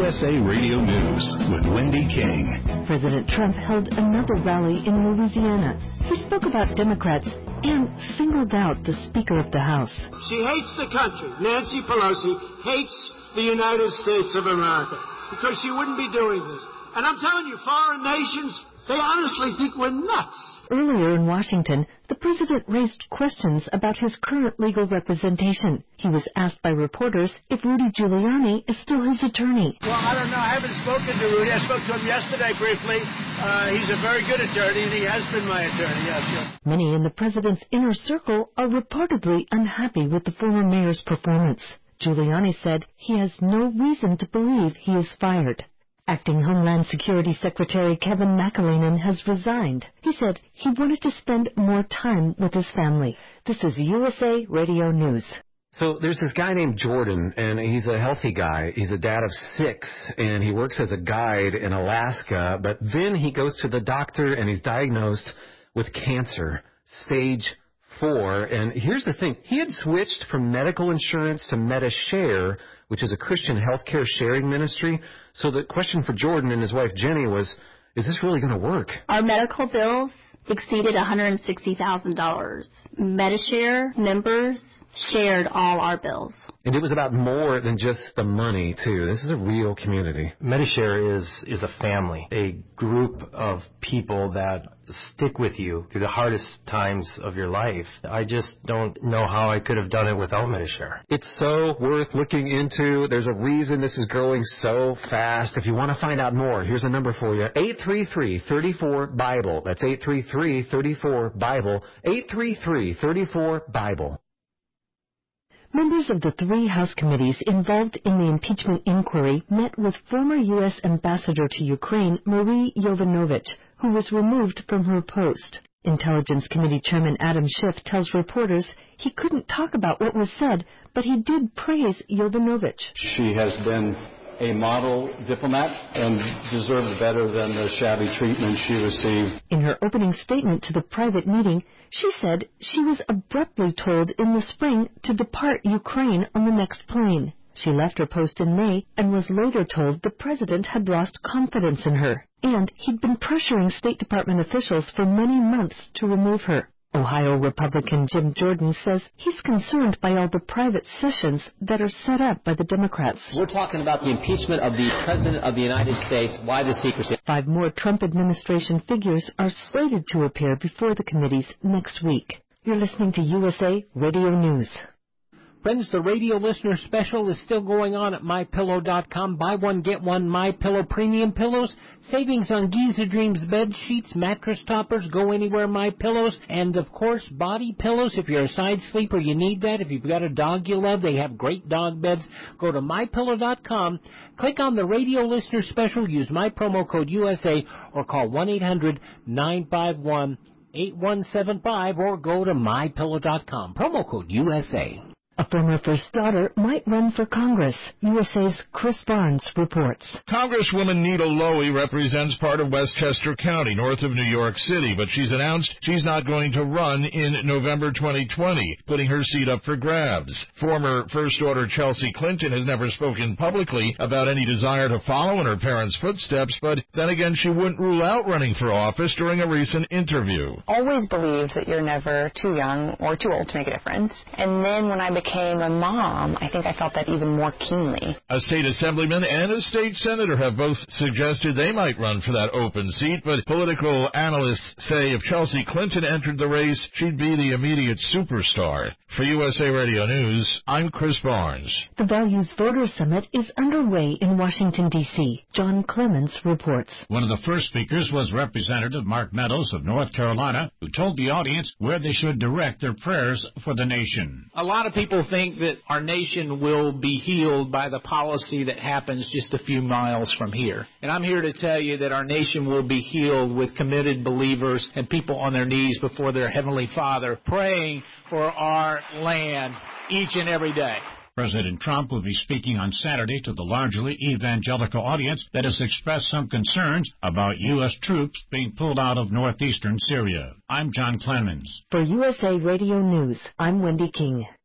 USA Radio News with Wendy King. President Trump held another rally in Louisiana. He spoke about Democrats and singled out the Speaker of the House. She hates the country. Nancy Pelosi hates the United States of America because she wouldn't be doing this. And I'm telling you, foreign nations, they honestly think we're nuts. Earlier in Washington, the president raised questions about his current legal representation. He was asked by reporters if Rudy Giuliani is still his attorney. Well, I don't know. I haven't spoken to Rudy. I spoke to him yesterday briefly. He's a very good attorney, and he has been my attorney, yes, sure. Many in the president's inner circle are reportedly unhappy with the former mayor's performance. Giuliani said he has no reason to believe he is fired. Acting Homeland Security Secretary Kevin McAleenan has resigned. He said he wanted to spend more time with his family. This is USA Radio News. So there's this guy named Jordan, and he's a healthy guy. He's a dad of 6, and he works as a guide in Alaska. But then he goes to the doctor, and he's diagnosed with cancer, stage 4. And here's the thing. He had switched from medical insurance to MediShare, which is a Christian healthcare sharing ministry. So the question for Jordan and his wife Jenny was, is this really going to work? Our medical bills exceeded $160,000. MediShare members shared all our bills. And it was about more than just the money, too. This is a real community. MediShare is a family, a group of people that stick with you through the hardest times of your life. I just don't know how I could have done it without MediShare. It's so worth looking into. There's a reason this is growing so fast. If you want to find out more, here's a number for you. 833-34-BIBLE. That's 833-34-BIBLE. 833-34-BIBLE. Members of the 3 House committees involved in the impeachment inquiry met with former U.S. Ambassador to Ukraine, Marie Yovanovitch, who was removed from her post. Intelligence Committee Chairman Adam Schiff tells reporters he couldn't talk about what was said, but he did praise Yovanovitch. She has been a model diplomat and deserved better than the shabby treatment she received. In her opening statement to the private meeting, she said she was abruptly told in the spring to depart Ukraine on the next plane. She left her post in May and was later told the president had lost confidence in her, and he'd been pressuring State Department officials for many months to remove her. Ohio Republican Jim Jordan says he's concerned by all the private sessions that are set up by the Democrats. We're talking about the impeachment of the President of the United States. Why the secrecy? 5 more Trump administration figures are slated to appear before the committees next week. You're listening to USA Radio News. Friends, the radio listener special is still going on at MyPillow.com. Buy one, get one MyPillow premium pillows. Savings on Giza Dreams bed sheets, mattress toppers, go anywhere MyPillows. And, of course, body pillows. If you're a side sleeper, you need that. If you've got a dog you love, they have great dog beds. Go to MyPillow.com. Click on the radio listener special. Use my promo code USA or call 1-800-951-8175 or go to MyPillow.com. Promo code USA. A former first daughter might run for Congress. USA's Chris Barnes reports. Congresswoman Nita Lowey represents part of Westchester County, north of New York City, but she's announced she's not going to run in November 2020, putting her seat up for grabs. Former first daughter Chelsea Clinton has never spoken publicly about any desire to follow in her parents' footsteps, but then again, she wouldn't rule out running for office during a recent interview. Always believed that you're never too young or too old to make a difference. And then when I became a mom, I think I felt that even more keenly. A state assemblyman and a state senator have both suggested they might run for that open seat, but political analysts say if Chelsea Clinton entered the race, she'd be the immediate superstar. For USA Radio News, I'm Chris Barnes. The Values Voter Summit is underway in Washington, D.C. John Clements reports. One of the first speakers was Representative Mark Meadows of North Carolina, who told the audience where they should direct their prayers for the nation. A lot of people think that our nation will be healed by the policy that happens just a few miles from here. And I'm here to tell you that our nation will be healed with committed believers and people on their knees before their Heavenly Father, praying for our land each and every day. President Trump will be speaking on Saturday to the largely evangelical audience that has expressed some concerns about U.S. troops being pulled out of northeastern Syria. I'm John Clemens. For USA Radio News, I'm Wendy King.